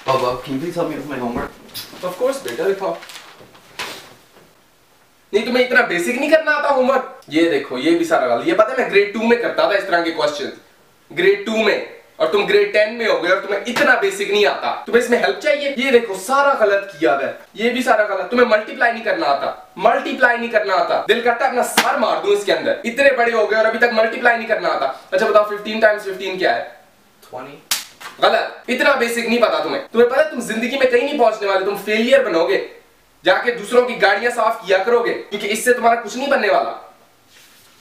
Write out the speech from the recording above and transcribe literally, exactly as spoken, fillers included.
Baba, can you please help me with my homework? Of course बेटा, दिखाओ। नहीं तुम्हें इतना बेसिक नहीं करना आता होमवर्क? ये देखो ये भी सारा गलत। ये पता है मैं ग्रेड टू में करता था इस तरह के क्वेश्चंस, ग्रेड टू में, और तुम ग्रेड टेन में हो गए और तुम्हें इतना बेसिक नहीं आता। तुम्हें इसमें हेल्प चाहिए? ये देखो सारा गलत किया है, ये भी सारा गलत। तुम्हें मल्टीप्लाई नहीं करना आता, मल्टीप्लाई नहीं करना आता। दिल करता है अपना सर मार दूं इसके अंदर, इतने बड़े हो गए और अभी तक मल्टीप्लाई नहीं करना आता। अच्छा बताओ फिफ्टीन टाइम्स फिफ्टीन क्या है? ट्वेंटी। गलत, इतना बेसिक नहीं पता तुम्हें। तुम्हें पता है तुम जिंदगी में कहीं नहीं पहुंचने वाले, तुम फेलियर बनोगे। जाके दूसरों की गाड़ियां साफ किया करोगे, क्योंकि इससे तुम्हारा कुछ नहीं बनने वाला।